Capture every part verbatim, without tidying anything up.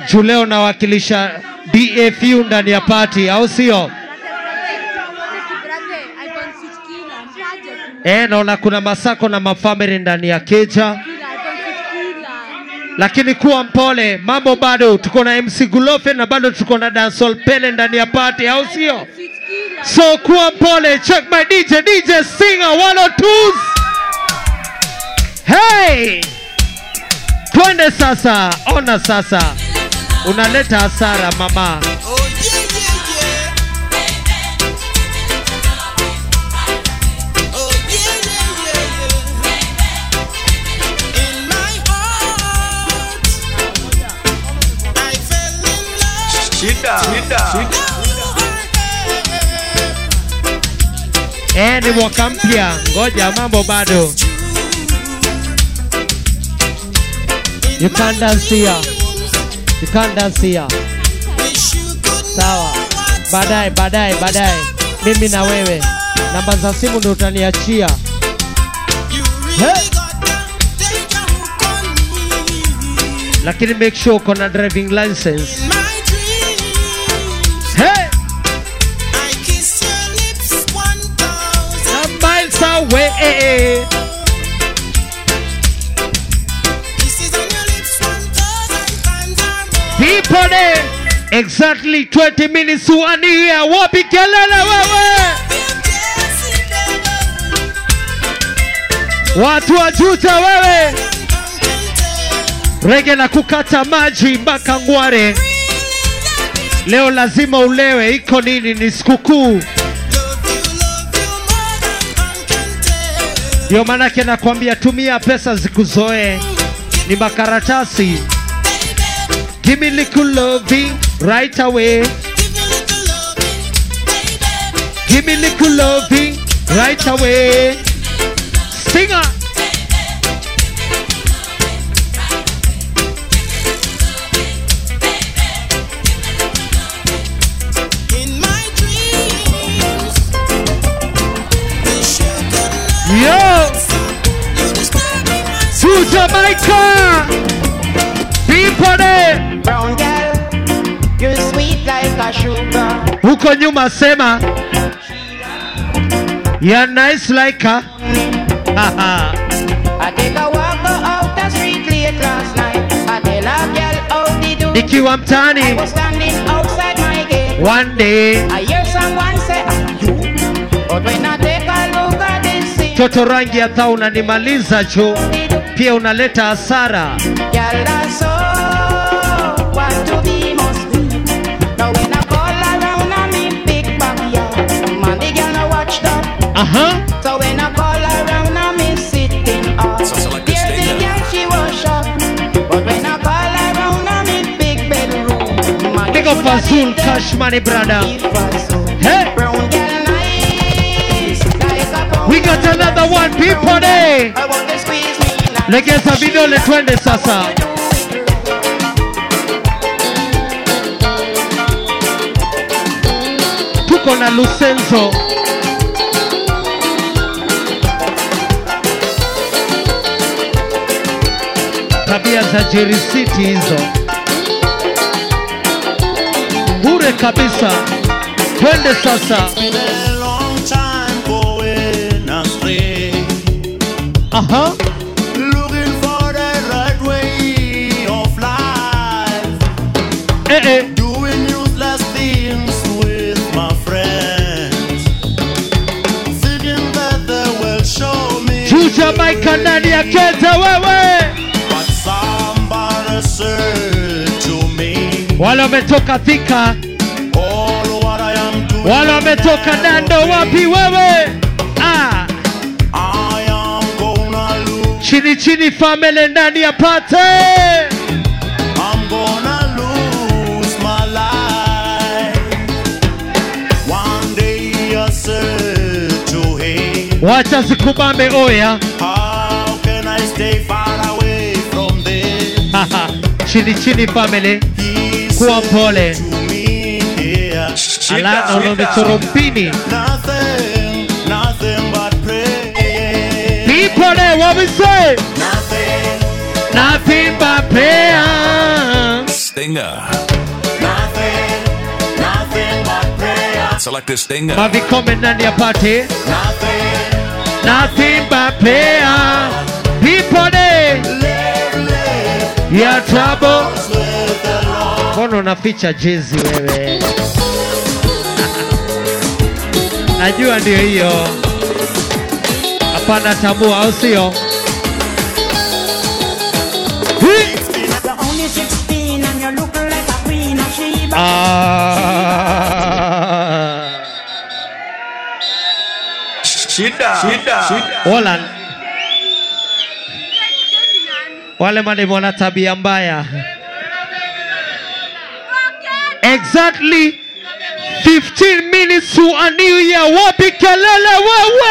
Juleo nawakilisha D F U ndani ya party, au sio? Eh, naona kuna Masako na mafamily ndani ya keja. Lakini kuwa mpole, mambo bado. Tuko na M C Gulofe na bado tuko na Dancehall Pele ndani ya party, au sio? So kuwa mpole. Check my D J, D J Singer one oh twos. Hey! Twende sasa, ona sasa. Unaleta hasara mama. Shida, shida. Eh, ni mwaka mpya. Ngoja mambo bado. You can't dance here. You can't dance here. Sawa. Baadaye, baadaye, baadaye. Mimi na wewe. Namba za simu ndio utaniachia. Hey. Lakini make sure uko na driving license. Hey. I'm miles away. People there, exactly twenty minutes one here. Wapi kelele wewe? Watu wa Juta wewe. Rege na kukata maji mpaka Ngware. Leo lazima ulewe, iko nini? Ni sikukuu. Ndio manake nakwambia tumia pesa zikuzoe. Ni makaratasi. Give me little loving right away. Give me little loving right away. Singer. Yo! To Jamaica! People there! Brown girl, you're sweet like a sugar. Huko nyuma sema you're nice like a I take a walk out the street late last night. I tell a girl how they do. Nikiwa mtaani I was standing outside my gate. one day I hear someone say, ah, you. But when I take a look at this scene, toto rangi ya thau unanimaliza cho, pia unaleta hasara. girl, that's so what to be must be. Now when I call around I'm in big backyard. Man, the girl no watch that. Uh-huh. So when I call around I'm in sitting up. There's the girl she was shot. But when I call around I'm in big bedroom. Man, Big up Azul Cash Money brother. Hey! Brown girl nice like a brown. We got another one people there. I want to squeeze me like Legeza vidole twende sasa. Tuko na Lucenzo. Tabia za Jerry City hizo. Bure kabisa. Twende sasa. Aha. Looking for the right way of life. Eh eh. Doing useless things with my friends. Thinking that they will show me. Chucha Mike ndani ya kete wewe. But somebody said to me. Wale wametoka Thika. All what I am doing. Wale wametoka Dando wapi wewe? Ah. I am gonna lose. Chini chini family ndani ya party. I'm gonna lose my life. One day I said to him, Wacha sikubambe oya. how can I stay far away from this? Haha. Chini chini family. He Kuwa said pole. to me, yeah, Ala unaonichoro mpini. nothing, nothing but prayer. People there, what we say? Nothing, Nothing but prayer. Stinger. Nothing, nothing but prayer. Select a Stinger. Mavi comment ndani ya party. Nothing, Nothing but prayer. People day. live, live. Ya trouble. With the Lord. Mbona unaficha jezi wewe? Najua ndio hiyo. Hapana tambua au sio? Hii. You're only sixteen and you look like a queen of Sheba. Ah. Shida. Shida. Holland. Wale mademu wana tabia mbaya. Exactly fifteen minutes to a new year. Wapi kelele wewe?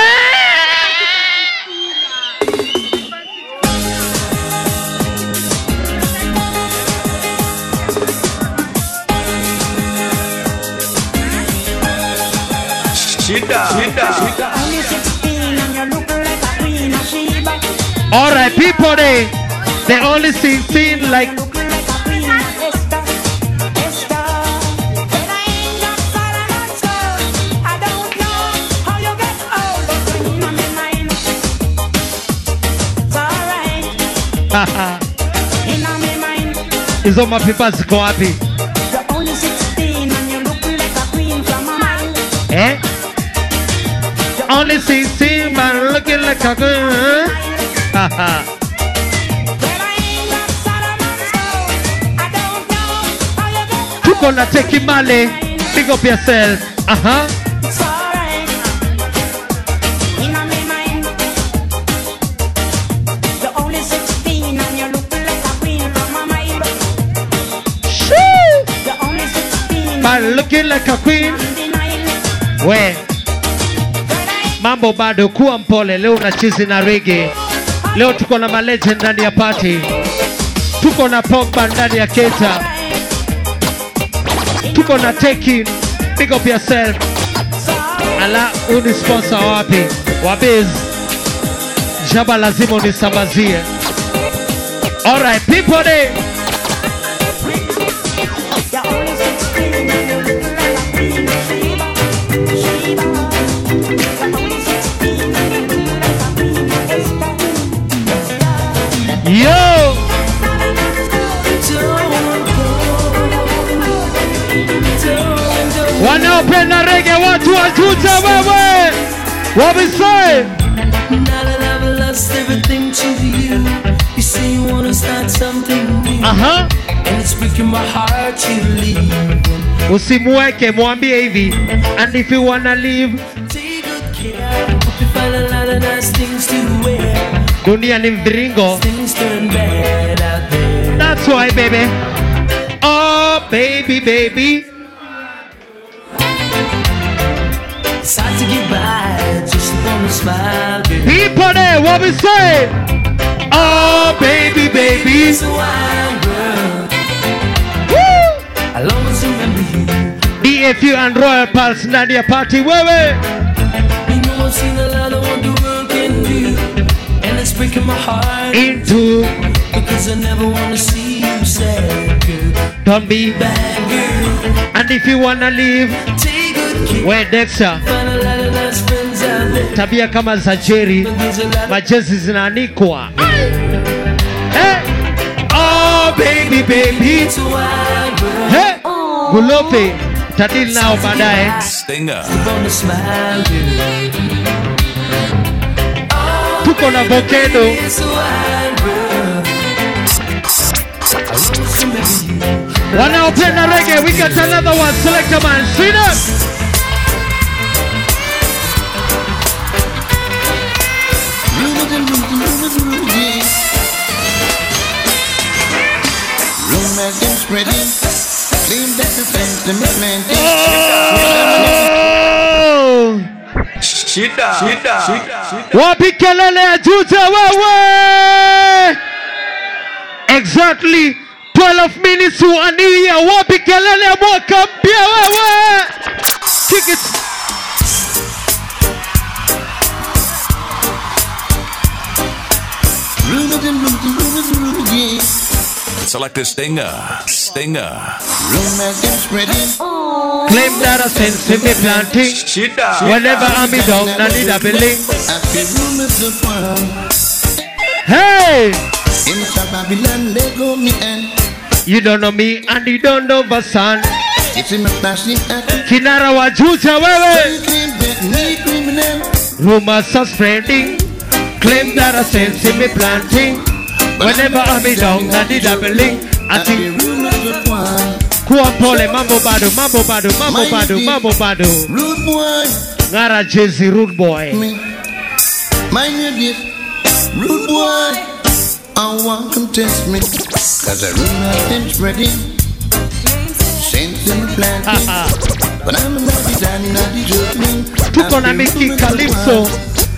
Shida. Shida. Only sixteen and you look like a queen of Sheba. All right, people, they they only sixteen like. Look like a queen of Esther. Esther. But I ain't got Solomon's gold. I don't know how you get old, but when you're in my mind, it's alright. In my mind, Hizo mapipa ziko wapi? you're only sixteen and you look like a queen from my mind. Eh? Only sixteen man looking like a good. Haha. But I ain't got Solomon's gold. I don't know how you get old. Tuko na Teki Male. Big up yourself. Uh-huh. It's alright. In my mind, you're only sixteen and you look like a queen from my mind. Shoo! You're only sixteen. Man looking like a queen. We, mambo bado, kuwa mpole. Leo na chizi na reggae. Leo tuko na malegend ndani ya party. Tuko na Pogba ndani ya Keta. Tuko na Teki. Big up yourself. Ala, uni sponsor wapi? Wabiz. Jaba lazima unisambazie. All right, people day. You're only sixteen and you look like a queen of Sheba. Sheba. You're only sixteen and you look like a queen of Esther. Yo! Wanaopenda reggae watu wajuta wewe. What we say? Now that I've lost everything to you, you say you wanna start something new, Aha. and it's breaking my heart to leave. Usimweke, mwambie hivi. And if you wanna leave, Take good care, hope you find a lot of nice things to wear. dunia ni mviringo. Things turn bad out there. That's why, baby. Oh, baby, baby. It's hard to get by, just wanna smile, girl. People there, what we say? Oh, baby, baby. It's a wild world, Woo! I'll always remember you. D F U and Royal Pulse ndani ya party wewe. You know I've seen a lot of what the world can do, and it's breaking my heart Into, because I never wanna see you sad, girl. don't be. Bad girl, And if you wanna leave, take good care. we Dexter. Find a lot of nice friends out there. Tabia kama za Jerry, But there's a lot of majezi zinaanikwa. Hey! Oh, baby, baby. it's a wild world. Hey! Gulope, tadili nao baadaye. Stinger. Wanna smile, girl. Tuko na Volcano. It's a wild world. I always remember you. Wanaopenda reggae, we got another one. Select a man. See that? Rumors them spreading. Claim that the sentiment is Oh! Shida. Shida. Wapi kelele ya juja wewe? Exactly twelve minutes to a new year. Wapi kelele ya mwaka mpya wewe? Kick it. rumors and rumors and rumors and rumors, yeah. Selector Stinger. Stinger. Rumors them spreading. Claim that I sense in me planting. Shida. Whenever I'm in down, I need a building. I feel rumors of one. Hey! In Babylon, they go me and You don't know me and you don't know the son. it's in my flashing at Kinara wa juja wewe. claim that me criminal. Rumors are spreading. Claim that I sense in me planting. Whenever I'm in down, I need a building. I I think feel rumors of one. kuwa pole mambo bado, mambo bado, mambo bado, mambo bado. Rude boy, Ngara Jay-Z rude boy. me. My name is rude boy. I want come test me. Cause the rumors them spreading. Saints in the planting. But I'm a naughty daddy, not the joking. Tuko na Miki Calypso.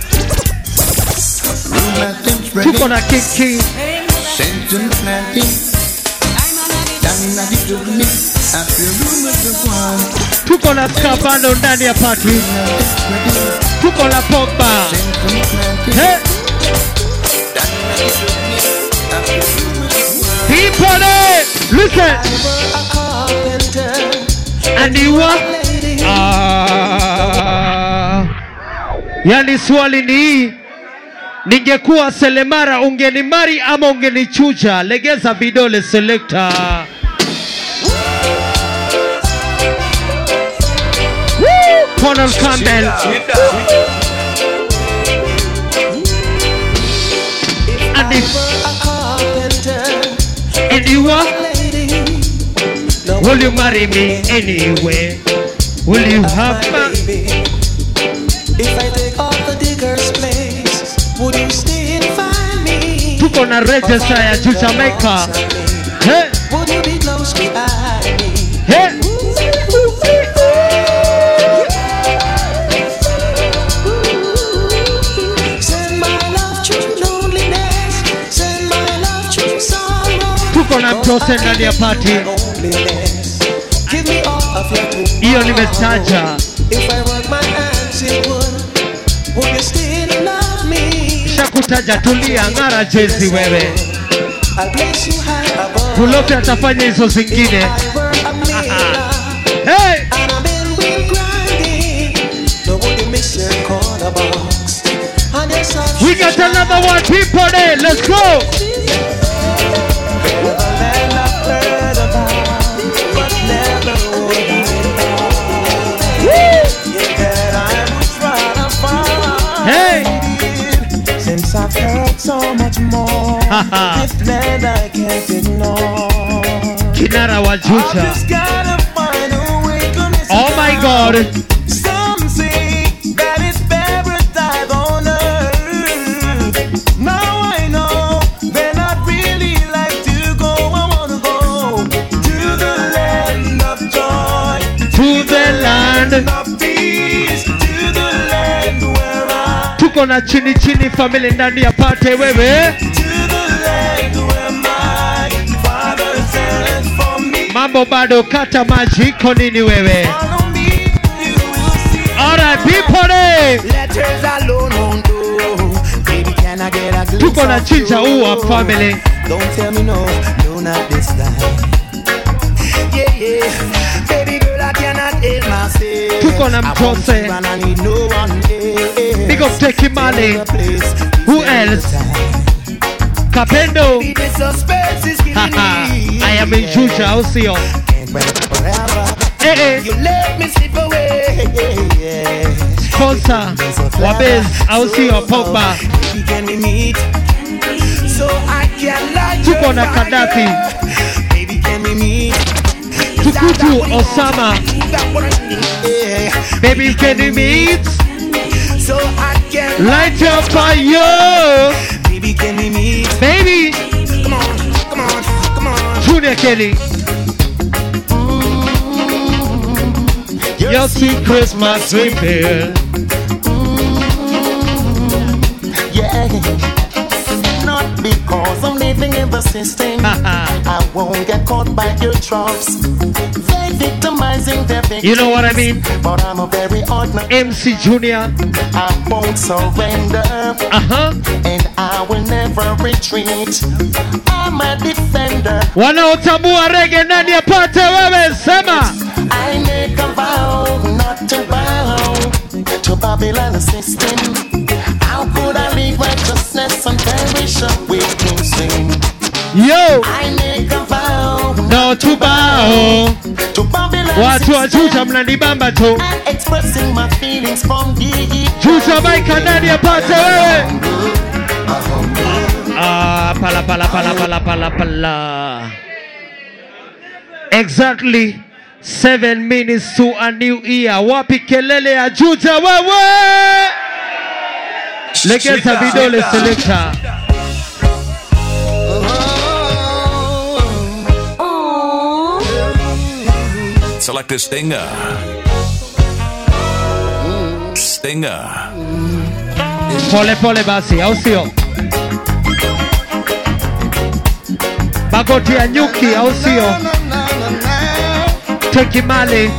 Rumors them spreading. Tuko na Kiki. Saints in the planting. Daddy, not the joking. I feel rumors of one. Tuko na Skabano ndani ya party. Tuko na Pogba. Saints in the planting. Hey! People, eh, listen. And you what? Ah. Yani swali ni hii. Ningekuwa Selemara ungenimari ama ungenichuja? Legeza vidole selector. Woo! Colonel Campbell. And if and you are, will you marry me anyway? Will you have my If I take off the digger's place, would you still find me? tuko na register ya juu Jamaica? Hey, Would you be close behind me? hey. Send my love through loneliness, send my love through sorrow. Tuko na mtose ndani ya party. Loneliness, give me all of your tomorrow. Hiyo nimetaja. If I work my hands, it would. Would you still love me? Shakutaja tulia Ngara Jay-Z wewe. I'll place you high above. Kulote atafanya hizo zingine. I were a miller, Hey, and I've been wheel grinding. No, would you miss your corner box? And your soft we got another one people there. Let's go. land I've heard about, but never would I know. That I would rather find. Hey. Since I've heard so much more, Haha. this land I can't ignore. Kinara wa I've juja. just gotta find a way to miss Oh my you. God. Some say that it's paradise on earth. Now I know then I'd really like to go. I wanna go to the land of joy, To the land. of peace, to the land where I, Tuko na chini chini family ndani ya party wewe. to the land where my father sent for me. Mambo bado kata maji iko nini wewe? Follow me, you will see. Alright people there. Letters alone won't do. Baby, can I get a glimpse Tuko na of chinja you? uwa family. Don't tell me no, no, not this time. Yeah, yeah. Baby girl, I cannot help myself. Tuko na I want mtose. you and I need no one else. Big up Teki Mali. The place, Who the else? time. Kapendo. The suspense is killing Haha. me. I am in Juja, au sio? Can't wait forever. Eh eh. You let me slip away. Yeah, yeah. Sponsor. Wabez, au sio? Pogba. Baby, can we meet? So I can light Tuko your na fire. Gaddafi. Baby, can we meet? Tukutu Osama. Yeah. Baby, can you meet? So I can Light your fire. Baby, can we meet? Baby. Come on, come on, come on. Junior Kelly. Your secret's my sweet pill. Yeah, not because I'm living in the system. I won't get caught by your traps. They victimizing their victims. You know what I mean? But I'm a very ordinary. M C Junior. I won't surrender. Uh-huh. And I will never retreat. I'm a defender. Wanaotambua reggae ndani ya pate wewe sema. I make a vow not to bow to Babylon system. How could I leave righteousness and perish away in sin? Yo. I make a vow not to bow to Babylon watu wa Juja mnanibamba tu. I'm expressing my feelings from the Juja maika ndani ya pate wewe. Ah, pala pala pala pala pala pala. Exactly seven minutes to a new year. Wapi kelele ya Juja wewe? Legeza vidole selector. Select a Stinger. Stinger. Pole pole basi, au sio? Magoti ya nyuki, au sio? Teki mali.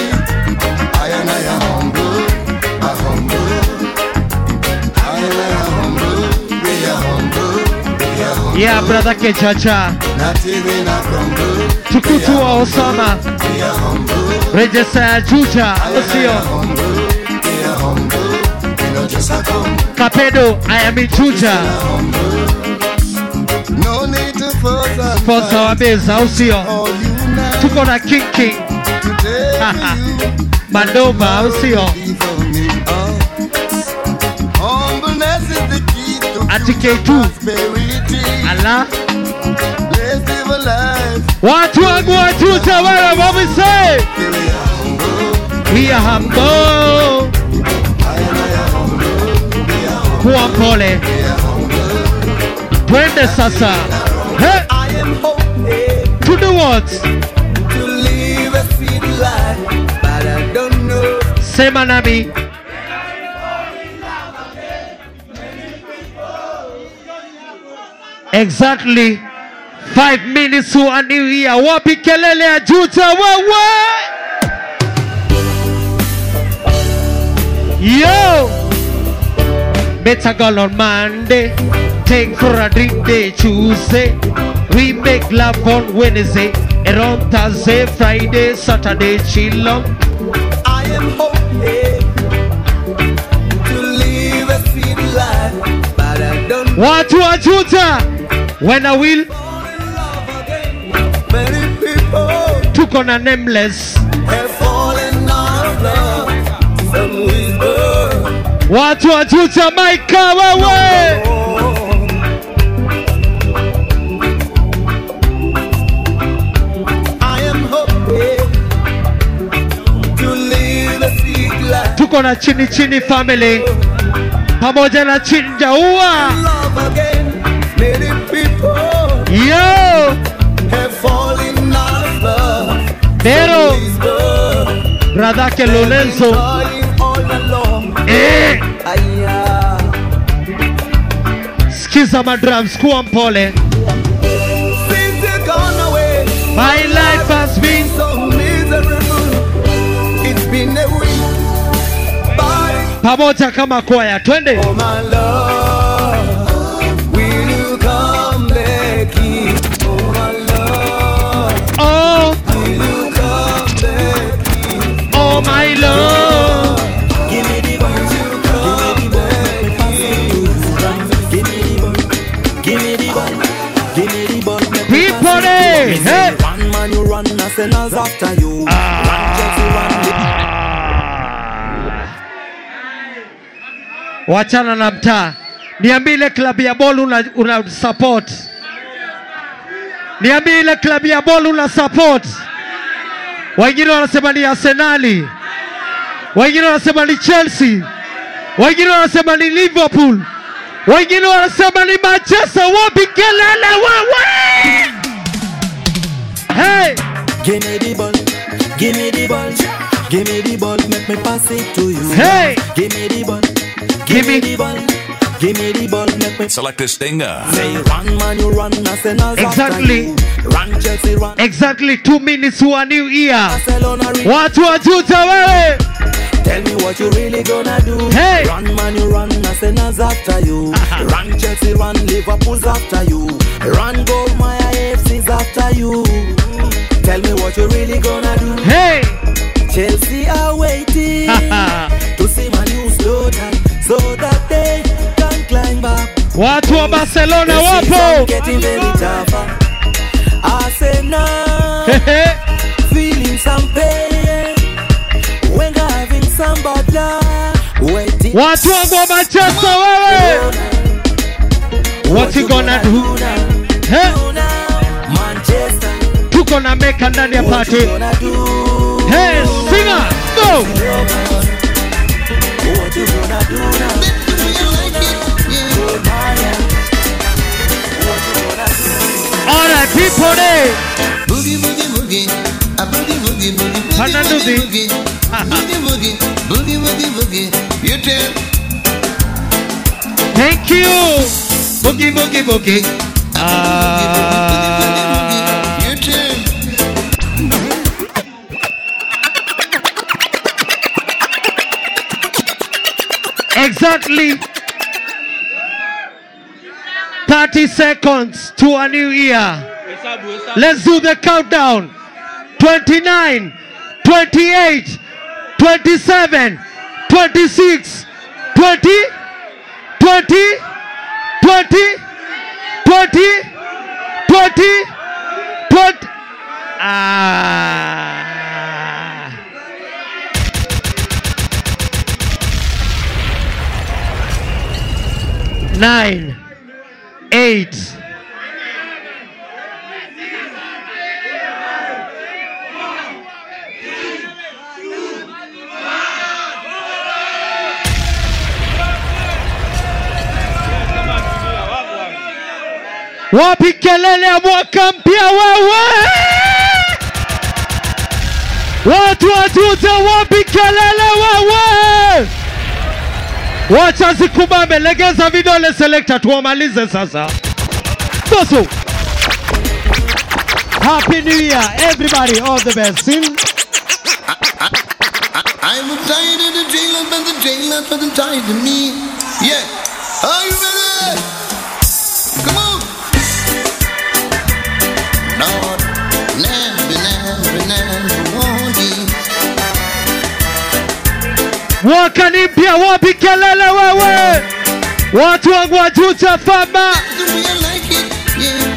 Yeah, brother Kechacha. Tukutu wa Osama. Rejesa ya Juja, au sio? Kapedo, I am in Juja. No need to force. Sponsor wa beza, au sio? Tuko na King King. Mandova, au sio? Humbleness is the key to Ati K two. prosperity. Allah. Let's live a life. Watu wangu wa Juja, wewe, what we say? We are humble. Kuwa mpole. Twende sasa. Hey. I am hoping To do what? to live a sweet life, but I don't know. Sema nami. Exactly five minutes to a new year. Wapi kelele ya Juja wewe? Yo! Better girl on Monday, take for a drink day Tuesday. We make love on Wednesday, and on Thursday, Friday, Saturday, chill on. I am hoping to live a sweet life, but I don't know. Watu wa Juja, when I will, Many people tuko na nameless. have fallen out of love. Some whisper, Watu wa Juja, maika wewe. I am hoping to live a sweet life. Tuko na chini chini family, pamoja na chinja ua. Love again. Many people Yo, have fallen out of love. pero Whisper, brother ke Lorenzo, dying all alone. eh, Aya. skiza madrums, kuwa mpole. Since you're gone away, My life has been so miserable. It's been a week. Bye, pamoja kama kwaya, twende. oh my love. Will you come back here? Oh my love. Oh, Will you come back here? oh my Lord. Give me the words you come back here. Give me the bun. Give me the bun. Give me the bun. People, eh, hey. One man you run, nothing else after you. Wachana na mtaa. Niambie ile klabu ya ball una, una support. Niambie ile klabu ya ball una support. Wengine wanasema ni Arsenali. Wengine wanasema ni Chelsea. Wengine wanasema ni Liverpool. Wengine wanasema ni Manchester. Wapi kelele wewe? Hey! Give me the ball, give me the ball, give me the ball, make me pass it to you. Hey! Give me the ball, Give me- the ball, Give me the ball, make me Select a stinger. say run, man, you run, Arsenal. Exactly. Run, Chelsea, run. Exactly two minutes to a new year. Barcelona, re- Watu wajuta wewe. Tell me what you really gonna do. Hey. Run, man, you run, Arsenal's after you. Run, Chelsea, run, Liverpool's after you. Run, goal, my A F C's after you. Tell me what you really gonna do. Hey. Chelsea are waiting to see my new slow down so that they can climb back. Watu wa Barcelona The season wapo. getting very tough. Arsenal Hehe. feeling some pain when having some bad luck. Waiting. Watu wa Manchester wewe. What you gonna do? Hey. Manchester, Tuko na meka ndani ya what party. you gonna do? Hey, singer, go. What you gonna do now? Oh, Maya. What you gonna do? All right, people there. Boogie, boogie, boogie. A boogie, boogie, boogie, boogie, Hana boogie, Nuzi. boogie. Boogie, boogie, boogie, boogie, boogie. You tell. Thank you. Boogie, boogie, boogie. Ah. You tell. Exactly thirty seconds to a new year. Let's do the countdown. twenty-nine, twenty-eight, twenty-seven, twenty-six, twenty, twenty, twenty, twenty, twenty, twenty. Ah. Nine, eight, wapi kelele ya mwaka mpya wewe? Watu watuze, wapi kelele wewe? Wacha zikubambe, legeza vidole selector tuwamalize sasa. Goso. Happy New Year, everybody, all the best. Sing. I'm tired of the jailer, but the jailer wasn't tied to me. Yeah. Are you ready? Come on. Lord, never, never, never want you. Mwaka ni mpya, wapi kelele wewe? Watu wangu wajuta fama. Do you like it? Yeah.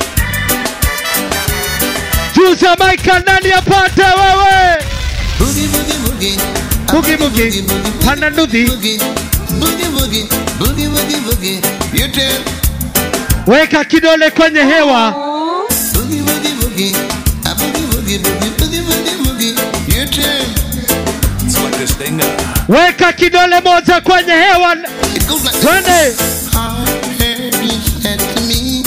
Juza maika ndani apate wewe. Boogie, boogie, boogie. Boogie, boogie. Hana Nuzi. Boogie, boogie, boogie, boogie, boogie, boogie. You tell. Weka kidole kwenye hewa. Boogie, boogie, boogie. A boogie, boogie, boogie, boogie, boogie, boogie. You tell. Select a stinger. Weka kidole moja kwenye hewa. It goes like Twende. I heard you said to me.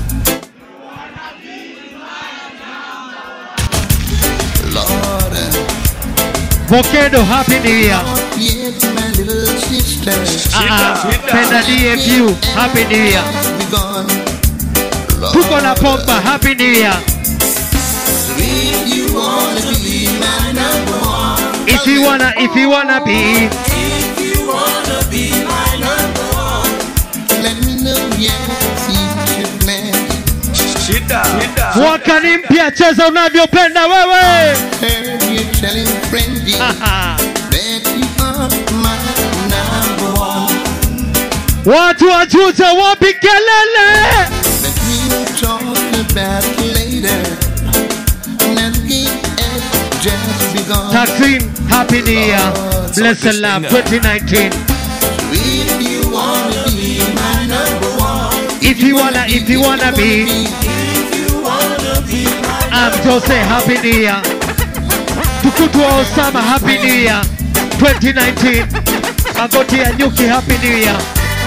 Lord, Volcano, happy New Year. yet my little sister Ah, Penda D F U, happy New Year. be gone. Tuko na pompa, happy New Year. If you wanna be my number one, If you wanna, if you wanna be, if you wanna be my number one, let me know. Yes, you plan. Shida, shida. mwaka ni mpya, cheza unavyopenda wewe. Heard you telling friends Haha. that you are my number one. Watu wajuze, wapi kelele? Let me talk about later. Nothing else just begun. Taksim, happy New Year. Bless and love, twenty nineteen. If you wanna be my number one, If you wanna, if you wanna be, if you wanna be my I'm Jose, happy New Year. Tukutu wa Osama, happy New Year. twenty nineteen. Magoti ya Nyuki, happy New Year.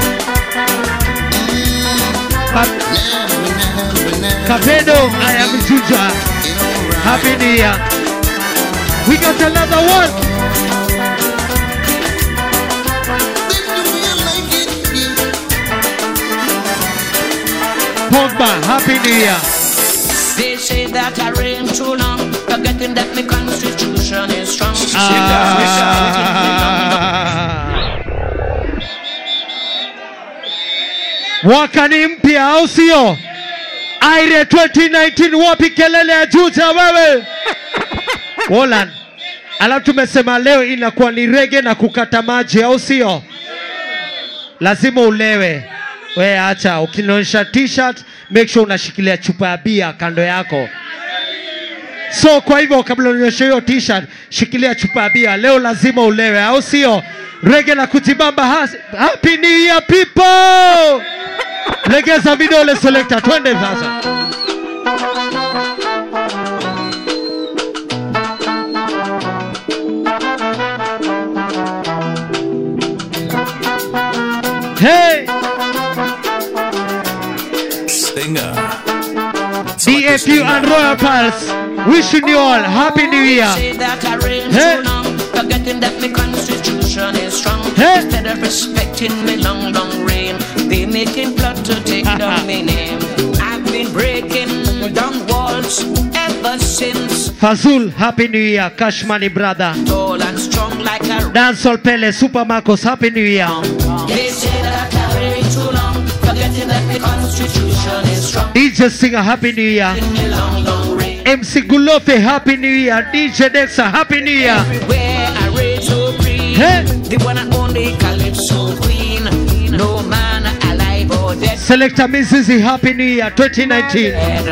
Ka- never, never, never. Kapedo, I am Juja. Happy New Year. We got another one. Then do you like it? Yeah. Pogba, Happy New Year. They say that I reign too long, forgetting that my constitution is strong. Mwaka ni mpya au sio? Aire twenty nineteen wapi kelele ya Juja wewe? Wolan. Alafu tumesema leo inakuwa ni reggae na kukata maji au sio? Lazima ulewe. We acha ukinionyesha t-shirt, make sure unashikilia chupa ya bia kando yako. So kwa hivyo kabla unionyeshe hiyo t-shirt, shikilia chupa ya bia. Leo lazima ulewe au sio? Reggae na kutibamba. Happy New Year people. Legeza vidole selector, twende sasa. Hey! Stinger. D F U and Royal Pulse, wishing you all Happy New Year. Say that I reign Hey. too long, forgetting that my constitution is strong. Hey. Instead of respecting my long, long reign, they making plot to take down my name. I've been breaking down walls ever since. Fazul, Happy New Year. Kashmani brother. Tall and strong like a Dancehall Pele, Super Marcos, Happy New Year. They say that I reign too long, forgetting that the constitution is strong. D J Singer, Happy New Year. In the long, long reign, M C Gulofe, Happy New Year. D J Dexa, Happy New Year. where I reign supreme, Hey. the one and only Calypso queen. No man alive or dead. Selector Missus Happy New Year twenty nineteen.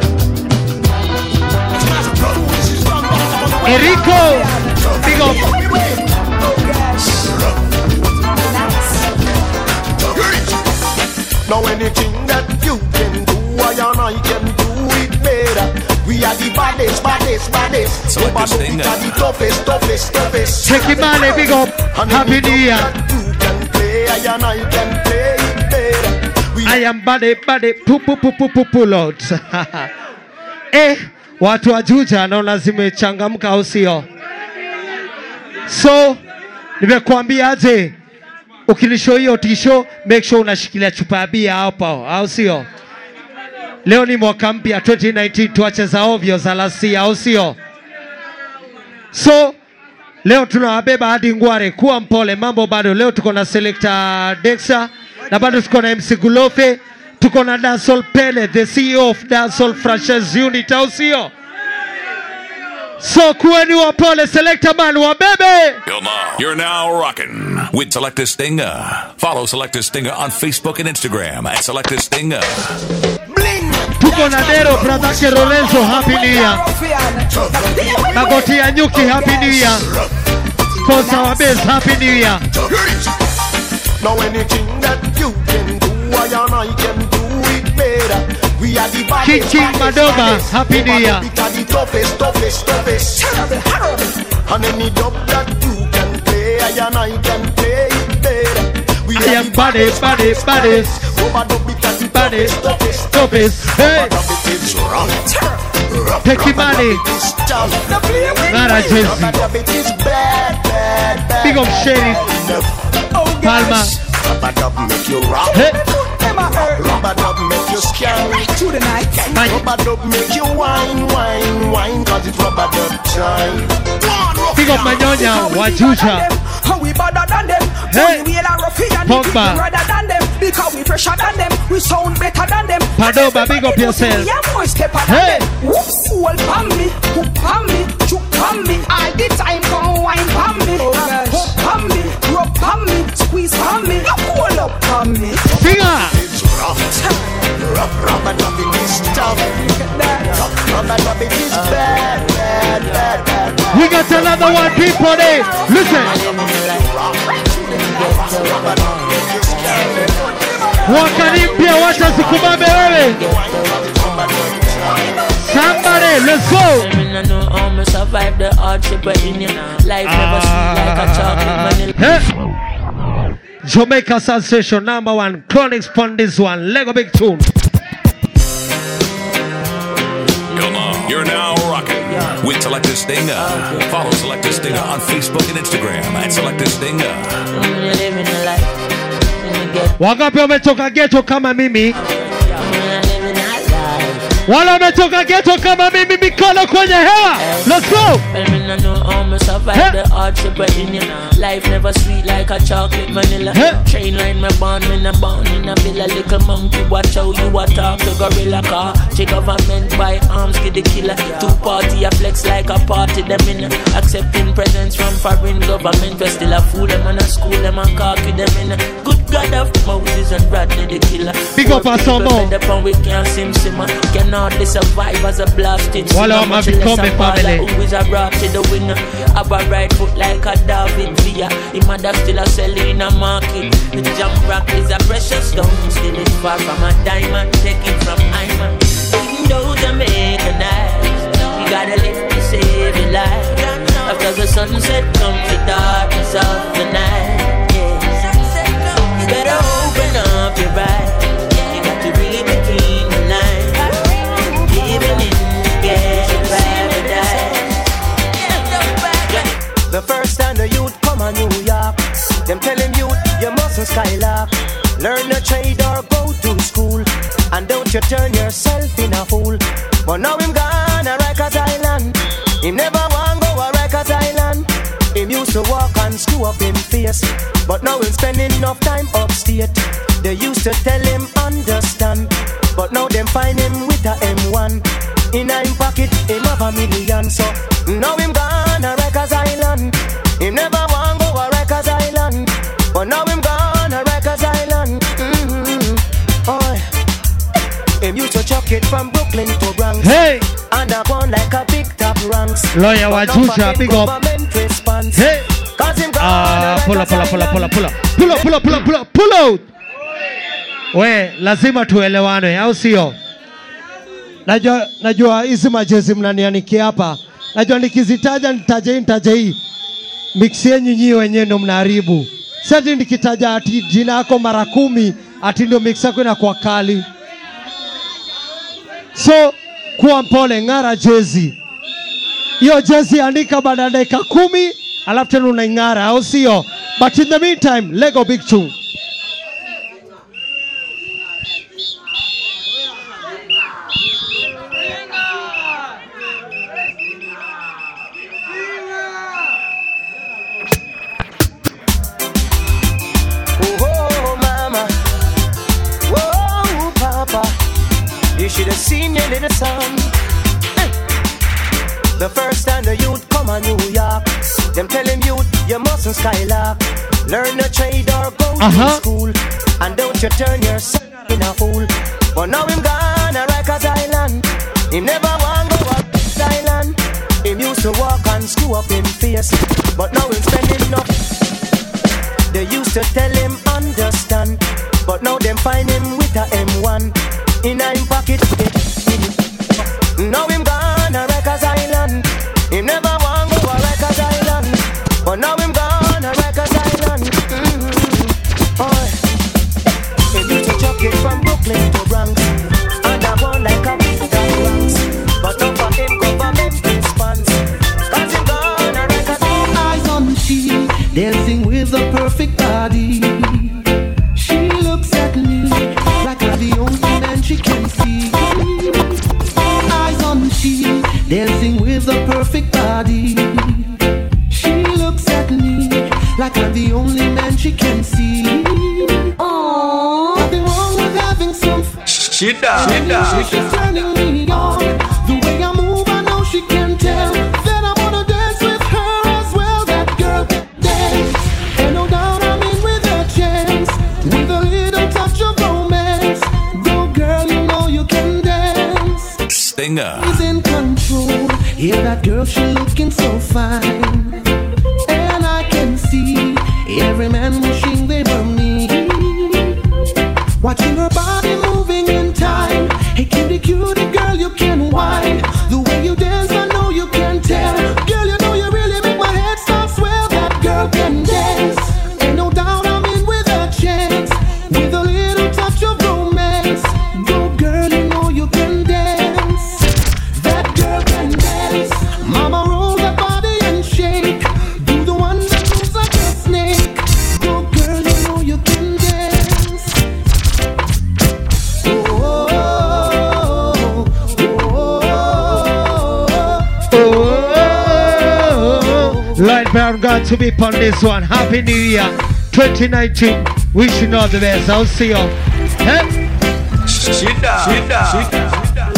Erico, big up. Now anything that you can do, I and I can do it better. We are the baddest, baddest, baddest. So what this thing we are the toughest, toughest, toughest. Check him out, big up. And Happy New anything Year. that you can play, I and I can play it better. We I am body, body, pu pu pu pu pu pull out. Eh, watu wa Juja naona zimechangamka au sio? So, nimekuambia aje, ukilisho hiyo tisho, make sure unashikilia chupa ya bia hapa, au sio? Leo ni mwaka mpya twenty nineteen, tuache za ovyo za lasi, au sio? So, leo tunawabeba hadi Ngware, kuwa mpole, mambo bado. Leo tuko na Selector Dexa, na bado tuko na M C Gulofe, tuko na Dancehall Pele, the C E O of Dancehall Franchise Unit, au sio? So kuweni wapole, Selector man wabebe. You're now rocking with Selector Stinger. Follow Selector Stinger on Facebook and Instagram at Selector Stinger. Tuko na Dero, brother ke Lorenzo, Happy New Year. Magoti ya Nyuki, Happy New Year. Sponsor wa base, Happy New Year. Now anything that you can do, I and I can do it better. We are the baddest, King King baddest, Madoba, baddest. Happy New Year. We are the toughest, toughest, toughest. And any dub that you can play, I and I can play it better. We I am body, body, body. Body, toughest. Hey, take him money. Nara Jesse. Big up Sheriff Palma. Hey, Rub-a-dub make you scan to the night. Mike. Rub-a-dub make you wine, wine, wine, cause it's rub-a-dub time. big up Manyonya wa Juja. How we better than them? Hey. We are ruffian, Pogba. we rather than them. Because we fresher than them, we sound better than them. Padoba, big up yourself. Yeah, more stepper Hey. than them. Whoops, hold on me, hook on me, chook on me. All the time come wine on me, hook on me, rub on me, squeeze on me, now pull up on me. Singer. It's rough. Rub, rub-a-dub it is tough. Rub, rub-a-dub it is bad, bad, bad, bad, bad. We got another one, people there. Listen. Wakanimpia wacha sikumame wewe. Somebody, let's go. I know how me survive the hardship in your life never sweet like a chocolate vanilla. Hey. Jamaica Sensation number one. Chronics on this one. Lego big tune. You're now rocking with Selector Stinger. Follow Selector Stinger on Facebook and Instagram at Selector Stinger. You're living a life in the ghetto. Wangapi wametoka ghetto kama mimi? You're living a Wale wametoka ghetto kama mimi, mikono kwenye hewa. Let's go. Well, me no know how me survive Hey. the hardship of in you. Life never sweet like a chocolate vanilla. Hey. Train line me born, me no born in a villa. Little monkey, watch how you a talk to gorilla car. Check government by arms, get the killer. Two party a flex like a party, them in accepting presents from foreign government. We still a fool them and a school them and cocky them in. Good God of Moses and Bradley the killer. Big up our Samo. We can't sim simmer. Can hardly survive as a blasted Wale sinner. wama Much become less a a baller family. who is a rock to the winner. Have a right foot like a David Villa. Him mother still a sell in a market. The jump rock is a precious stone. Still it's far from a diamond. Take it from Iman. Even though Jamaica nice, you gotta live to save your life. After the sunset comes the darkness of the night. Yeah. You better open up your eyes. You got to read between the lines. Living in the ghetto paradise. The first time the youth come to New York, them tell him youth, you mustn't skylark. Learn a trade or go to school, and don't you turn yourself in a fool. But now him gone a Rikers Island. Him never want go a Rikers Island. Him used to walk and screw up him face, but now him spending enough time upstate. They used to tell him understand, but now them find him with a M one. In a him pocket, him have a million. So now him gone a Rikers Island. Him never want go a Rikers Island, but now him gone a Rikers Island. Mm-hmm. Oh, him used to chuck it from Brooklyn to Bronx. Hey. And I gone like a big top ranks. Lawyer But now Wajusha, for big him up. government response. Hey. Cause him gone Ah, a pull up, pull up, Rikers pull up, pull up, pull up. Island. Pull up, pull up, pull up, pull up, pull out. We, lazima tuelewane, au sio? Najua, najua hizi majezi mnanianikia hapa. Najua nikizitaja nitaje hii nitaje hii. Mix yenyu nyinyi wenyewe ndo mnaharibu. Sasa nikitaja ati jina yako mara kumi ati ndio mix yako inakuwa kali. So kuwa mpole, ng'ara jezi. Hiyo jezi andika baada ya dakika kumi alafu tena unaing'ara, au sio? But in the meantime, Lego Big Two. Oh, mama. Whoa, papa. You should have seen your little son. Eh. The first time the youth come to New York, them tell him youth, you mustn't skylark. Learn a trade or go Uh-huh. to school, and don't you turn yourself in a fool. But now him gone a Rikers Island. Him never want go up this island. Him used to walk and screw up him face, but now him spending enough. They used to tell him understand, but now them find him with a M one. In a him pocket. Now him gone a Rikers Island. Him never want go a Rikers Island, but now him gone a Rikers Island. Mm-hmm. Oh, he used to chuck it from Brooklyn to Bronx, and I want like a big Bronx. But now for him government response, cause him gone a Rikers Island. Eyes on she, dancing with a perfect body. She looks at me like I'm the only man she can see. Eyes on she, dancing with a perfect body. She looks at me like I'm the only man she can see. Aww, nothing wrong with having some fun. Shida, shida, She's turning me on. The way I move, I know she can tell that I wanna dance with her as well. That girl can dance, and no doubt I'm in with a chance, with a little touch of romance. Go girl, you know you can dance. Stinger. She's in control. Yeah, that girl, she looking so fine, and I can see every man wishing they were me. Watching her body moving in time. Hey, cutie, cutie girl, you can whine. The way you dance, I know you can tell. Girl, you know you really make my head start swell. That girl can dance, and no doubt I'm in with a chance, with a little touch of romance. Go girl, you know you can dance. That girl can dance. Mama, roll that body and shake. Do the one that moves like a snake. Go girl, you know you can dance. Oh, oh, oh, Lloyd Brown got to be on this one. Happy New Year twenty nineteen. Wishing all the best. I'll see you. Hey. Shida, shida, shida.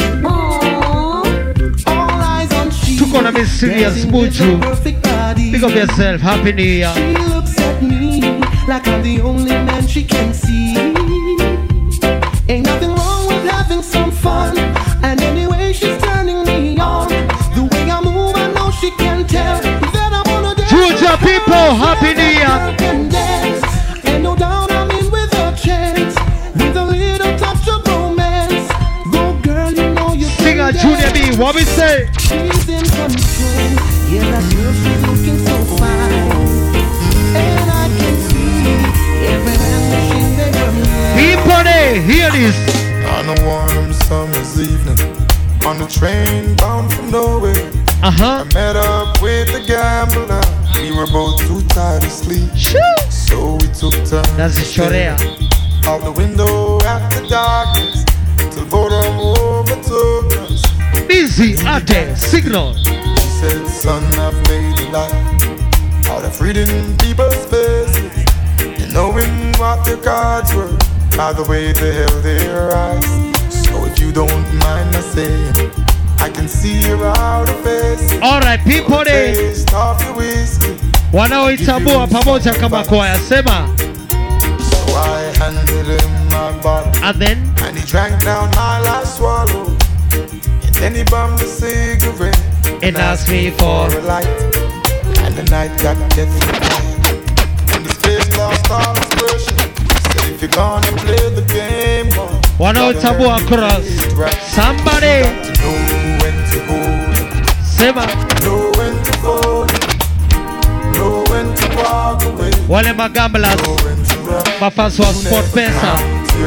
Tuko na mysterious Buju. Pick up yourself. Happy New Year. She looks at me like I'm the only man she can see. Ain't nothing wrong with having some fun. And anyway, she's turning me on. The way I move, I know she can tell that I wanna dance. Georgia people, Happy New Year. Can dance. And no doubt I'm in with a chance. With a little touch of romance. Go girl, you know you can Singer Junior B, what we say? She's in control. Yeah, that girl, she's looking so fine. And I can see every man that she's there. People, they hear this. On a warm summer's evening, on the train bound from nowhere, uh-huh. I met up with a gambler. We were both too tired to sleep, so we took turns. That's the Shorea. Out the window at the darkness till boredom overtook us. Busy Ate Signal. He said, son, I've made a lot out of reading people's faces and knowing what their cards were by the way they held their eyes. So if you don't mind my saying, I can see your outer face. Alright, people, they wanaoitambua pamoja kama kwaya, sema. So I handed him my bottle, and then and he drank down my last swallow. And then he bummed a cigarette and asked me for a light. And the night got deathly quiet, and his face lost all expression. Said, if you're gonna play the game, wanaotambua cross, somebody know when to hold, sema, know when to fold, know when to walk away. Wale magamblers, mafans wa Sport Pesa.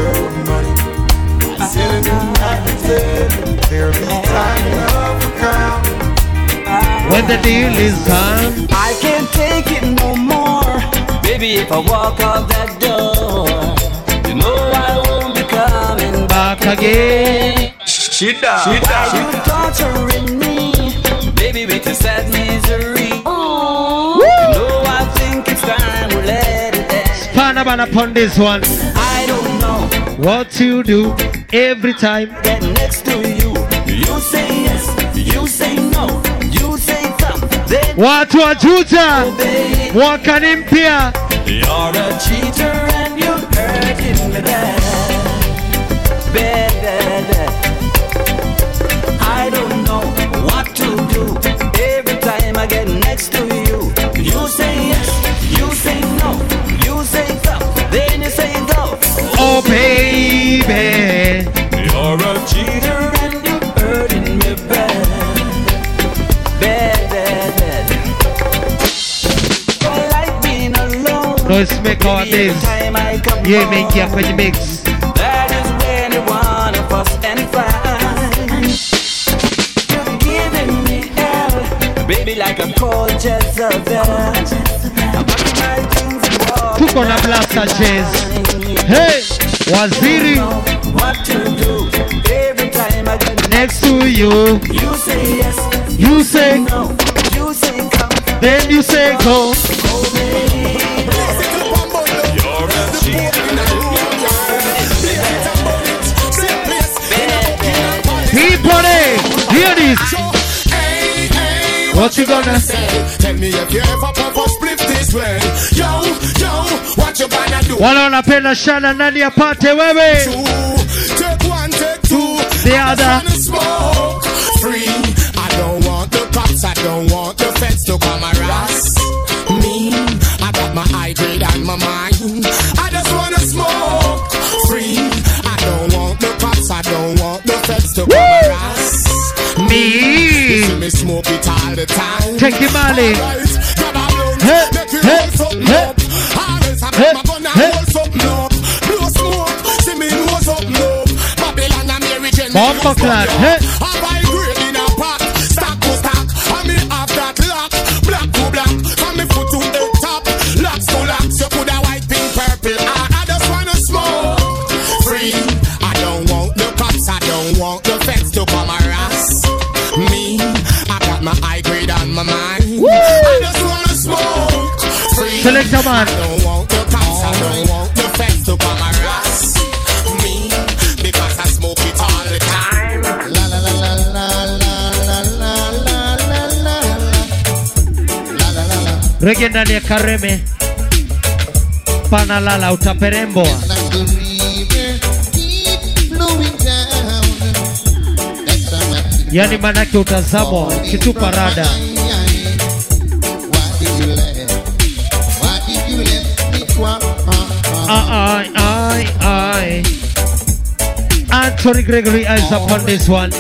When the deal is done, I can't take it no more. Baby, if I walk out that door, you know I won't be coming back again. Shida, shida. Why you torturing me, baby, with your sad misery? Ooh. You know I think it's time we let it end. Spanner upon this one. I don't know what to do every time. Get next to you, you say yes, you say no, you say something. Watu wa Juja, mwakani mpya. You're a cheater and you're hurting me bad, bad, bad, bad. I don't know what to do every time I get next to you. You say yes, you say no, you say something, then you say no. Oh baby, you're a cheater and you're hurting me bad, bad, bad, bad. I like being alone. Noise make our days. Yeah, make ya kwenye mix. That is when you one of us and find. You're giving me hell, baby, like a cold Jezebel. Tuko na Blaster Jazz. Hey, Waziri. What to do every time I get next to you. You say yes, you say no, you say come, then you say go. Oh, baby. People, hear this. What you gonna say? Tell me if you ever pop a split this way. Yo, yo, what you gonna do? Wala wanapenda shana nani apate wewe. Take one, take two. The other. Smoke free. I don't want the cops. I don't want the feds to come harass me. I got my high grade and my mind. I just wanna smoke free. I don't want the cops. I don't want the feds to come harass me. You see me smoke it all the time. Take your money. Hey, hey, hey, hey, hey. Bomba clad, hey. My high grade on my mind. Woo! I just wanna Select a man. I don't want the cops, I don't want the feds to come harass me because I smoke it all the time. La la la la la la la la la la la la la la. Reggae ndani ya Kareme. Panalala utaperemboa. Yani manake utazamwa kitupa rada. Ai, ai, ai. Anthony Gregory eyes upon this one.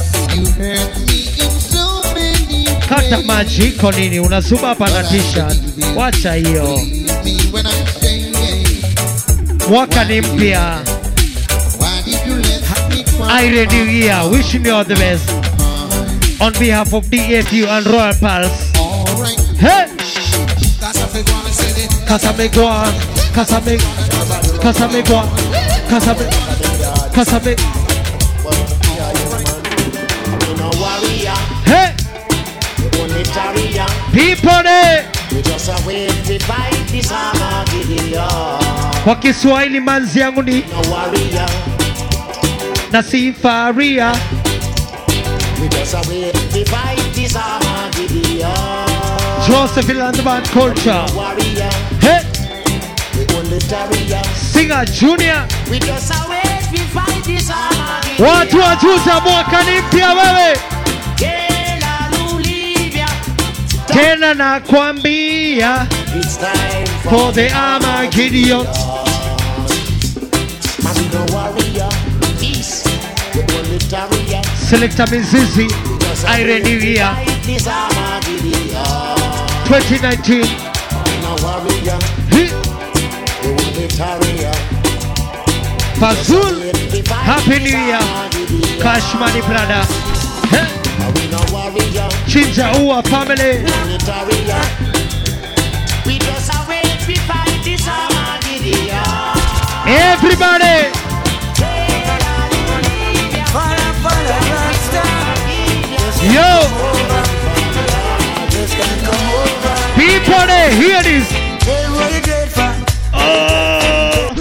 Kata maji iko nini? Unasuba hapa na t-shirt. Wacha hiyo. Mwaka ni mpya. I ready here. Wishing you all the best. On behalf of D F U and Royal Pulse. Hey! Kasamegwa, Kasame, Kasamegwa, Kasame, Kasame. Hey! People there! Kwa Kiswahili manzi yangu ni Nasifaria. Joseph Landman Culture. Hey! Singer Junior. Watu wajuza mwaka ni mpya wewe. Tena nakwambia for the Armageddon. Selecta Mizizi Irene Via twenty nineteen. Fazul, Happy New Year. Cash Money brother. Chinja Uwa family. Everybody. Yo. People there, hear this. Oh.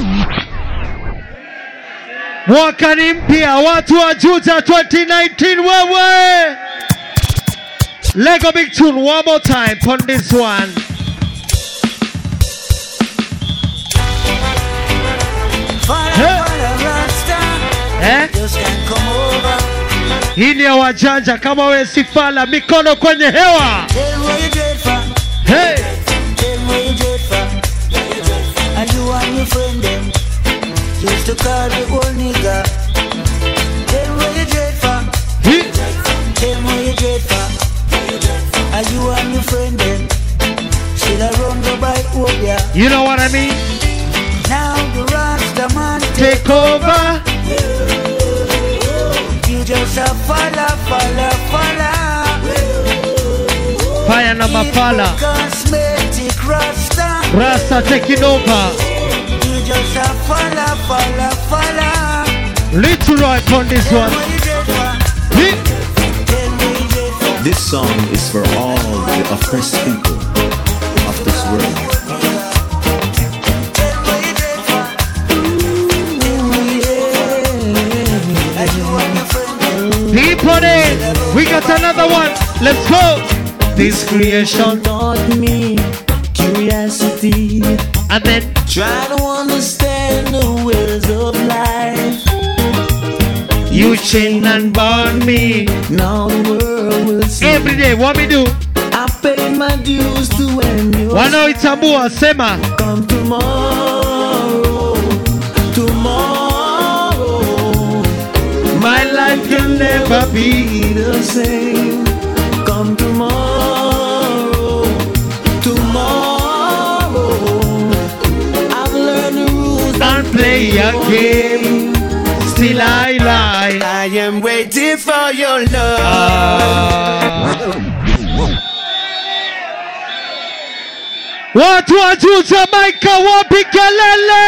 Mwaka ni mpya, watu wa Juja twenty nineteen wewe. Lego big tune one more time on this one. Hey. Eh? Hii ni ya wajanja kama we sifala, mikono kwenye hewa. Hey. And you and your friend them used to call the old nigga. Tell where you dread for. Tell where you dread for. And you and your friend them still around the bike up, yeah. You know what I mean? Now the Rasta man take, take over. You just a falla, falla, falla. Fire number falla. Cosmetic Rasta. Rasta taking over. You just a falla, falla, falla. Little right on this one. This song is for all the oppressed people of this world. People there, we got another one. Let's go. This creation taught me curiosity, and then try to understand the ways of life. You chain and burn me. Now the world will see. Every day, what we do? I pay my dues to when you wanaoitambua sema come tomorrow, tomorrow. My life can never be the same. Come tomorrow, tomorrow. I've learned the rules and play a game. Still I lie. I am waiting for your love. Uh, watu wa Juja Maika wapi kelele?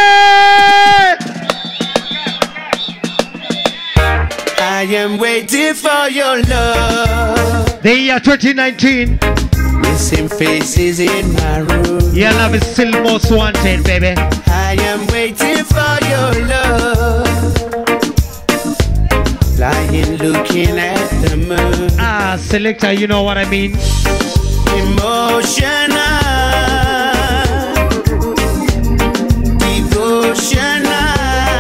I am waiting for your love. The year twenty nineteen. Missing faces in my room. Your love is still most wanted, baby. I am waiting for your love. Lying looking at the moon. Ah, selector, you know what I mean. Emotional, devotional.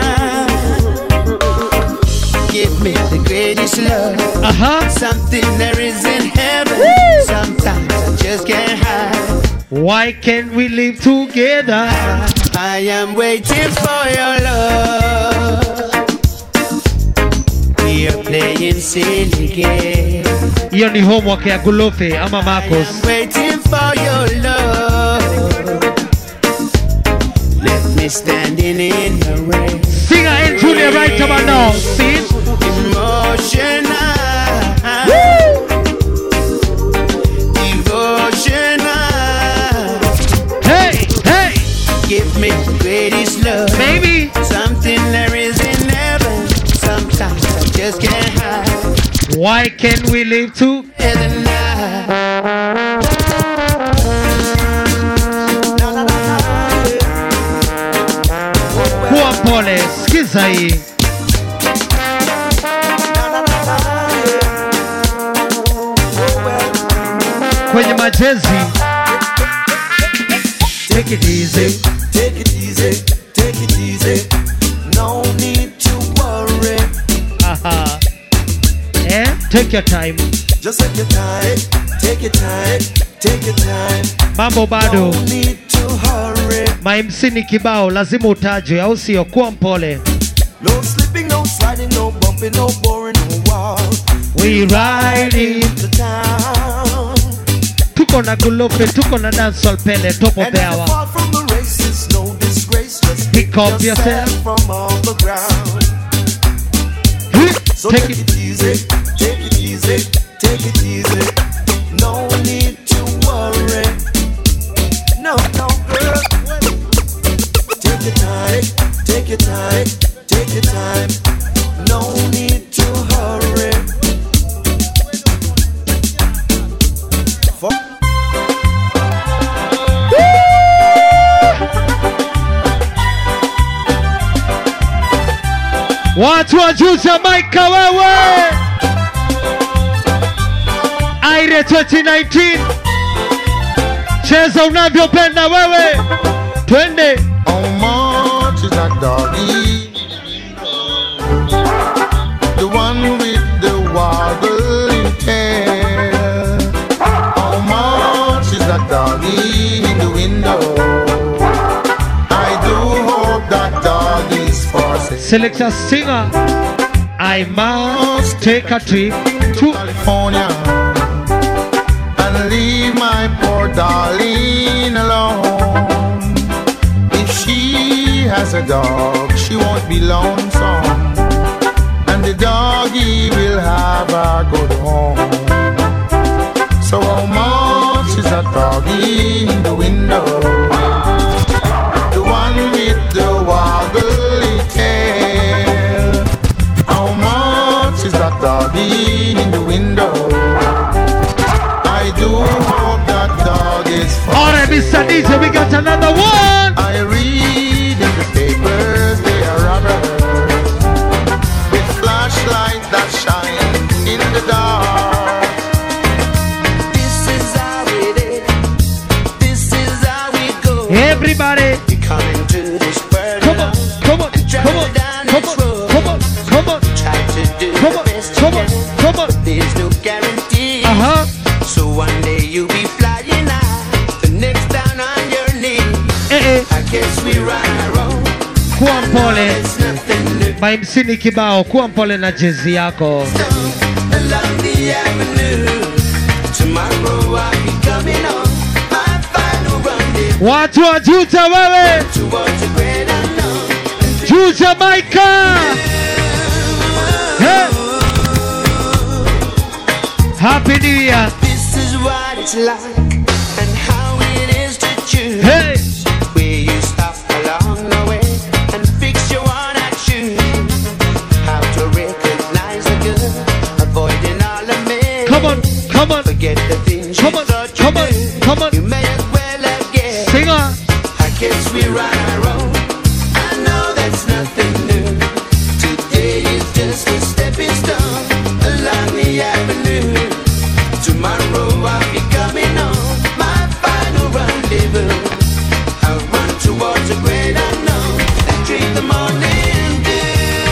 Give me the greatest love. Uh-huh. Something there is in heaven. Woo! Sometimes I just can't hide. Why can't we live together? I am waiting for your love. We are playing silly games. Hiyo ni homework ya Gulofe ama Marcos. I'm waiting for your love. Left me standing in the rain. Sing a in Julia right about now. See it? Emotional. Devotional. Hey, hey. Give me the greatest love. Baby. Something there is in heaven. Sometimes I just can't hide. Why can't we live together now? Kuwa mpole, sikiza hii. Kwenye majezi. Take it easy, take it easy, take it easy. No need to worry. Aha. Eh? Take your time. Just take your time, take your time, take your time. Mambo bado. No need to hurry. Ma M C ni kibao, lazima utajwe au sio? Kuwa mpole. No slipping, no sliding, no bumping, no boring, no wall. We riding the town. Tuko na Gulofe, tuko na dancehall Pele, top of the hour. Fall from the races, no disgrace. Just pick up yourself from off the ground. So take, take it. it easy, take it easy, take it easy. No need to worry. No, no, girl. Take your time, take your time, take your time. No need to hurry. Fuck. Watu wa Jamaica wewe. Aire twenty nineteen. Cheza unavyopenda wewe. Twende. How much is that doggy? The one with the wobbling tail. How much is that doggy in the window? I do hope that dog is for sale. Selector singer. I must take a trip to California and leave my poor darling alone. If she has a dog, she won't be lonesome, and the doggy will have a good home. So how much is that doggy in the window? The one with the wobbly tail. How much is that doggy in the window? I do hope that dog is for Alright, Mister D J, we got another one. I read in the papers they are robbers with flashlights that shine in the dark. This is how it is. This is how we go. Everybody. We come into this world. Come on, come on, come on, come on, come on, come on. Try to do come the on, best come you on, can. come on. There's no guarantee. Uh-huh. So one day you'll be flying high, the next down on your knee. Eh, eh. I guess we run our own. Kuwa mpole. Ma M C ni kibao, kuwa mpole na jezi yako. Along the avenue. Tomorrow I'll be coming on my final rendezvous. Watu wa Juta wewe. Towards a great unknown. Juu Jamaica. Hey. Happy New Year. This is what it's like and how it is to choose. Hey. Where you stop along the way and fix your one I choose. How to recognize the good, avoiding all the men. Come on, come on. Forget the things Come you on, thought you come on. did. we run our own. I know that's nothing new. Today is just a stepping stone along the avenue. Tomorrow I'll be coming home, my final rendezvous. I'll run towards a great unknown and dream the morning dew.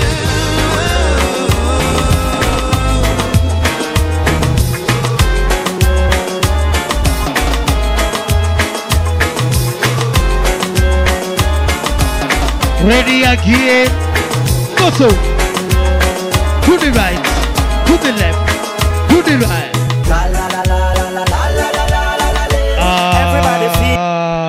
Ready again. Go so. To the right, to the left, to the right. La la la la la la la la la la la la. Everybody feel.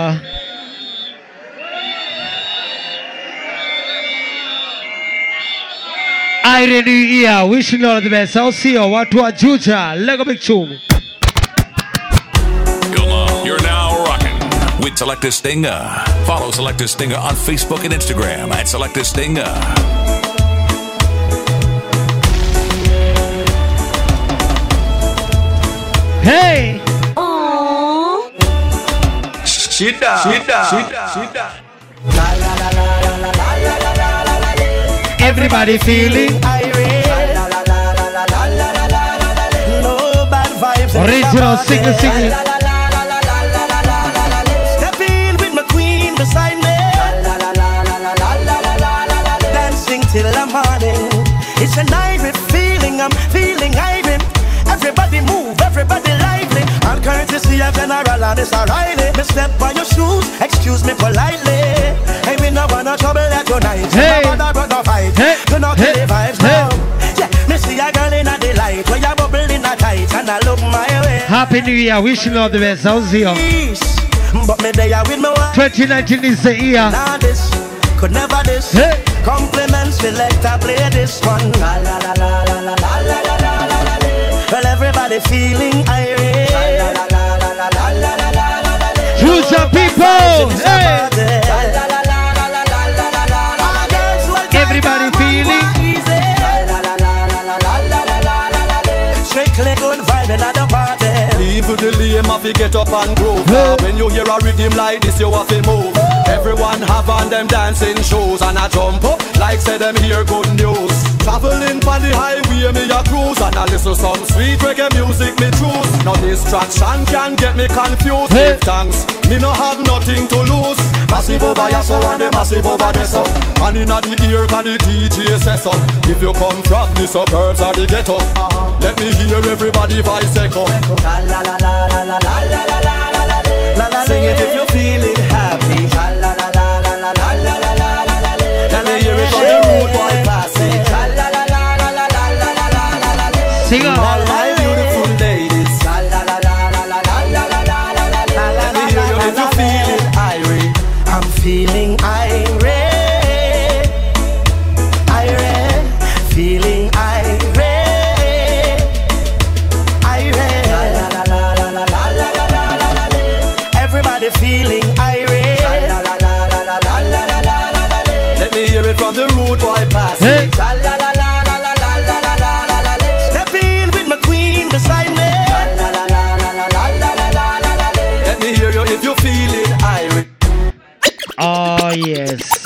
Irene here, wishing all the best. I'll see you. What to a Juja, Lego Big Chum. You're now rocking with Selecta Stinga. Follow Selecta Stinga on Facebook and Instagram at Selecta Stinga. Hey! Aww. Shida, shida, shida, shida. Everybody feeling no bad vibes. Original singer singing. Step in with my queen beside me. Dancing till the morning. It's an Irish feeling. I'm feeling Irish. Everybody move, everybody lively. All courtesy of General and it's O'Reilly. Me step on your shoes, excuse me politely. Hey, me no want no trouble at your night. Hey. No bother, no fight. Hey. Do not Hey. kill the vibes Hey. now. Yeah, me see a girl in a delight. Where you bubble in a tight and I look my way. Happy New Year, wishing all the best. How's you? But me there with my wife. twenty nineteen is the year. Now this could never this. Hey. Compliments, select I play this one. La la la la la la la la la la la la. Well, everybody feeling irate. La la la la la la la la la la la. Juja people, hey. La la la la la la la la la la. Everybody feeling. La la la la la la la la la la. Strictly good vibe in the party. Leave to the lame if you get up and groove. Hey. When you hear a rhythm like this, you have to move. Everyone have on them dancing shoes and I jump up like say them hear good news. Traveling on the highway, me a cruise and I listen some sweet reggae music me choose. Now distraction can get me confused. Hey. Give thanks, me no have nothing to lose. Massive over here so and the massive over there so. And inna the ear can the D J say so. If you come from the suburbs or the ghetto, let me hear everybody voice echo. La la la la la la la la la la la. La la sing it if you feeling happy. La la la la la la la la la la la. Let me hear it on the road boy passing. La la la la la la la la la la la. Sing on. All my beautiful ladies. La la la la la la la la la la la. Let me hear you if you feeling irate. I'm feeling irate. Irate. Feeling irate. Irate. La la la la la la la la la la. Everybody feeling irate. La la la la la la la la la. Let me hear it from the road boy passing. Hey. La la la la la la la la la la la. Step in with my queen beside me. La la la la la la la la la la. Let me hear you if you feeling irate. Oh, yes.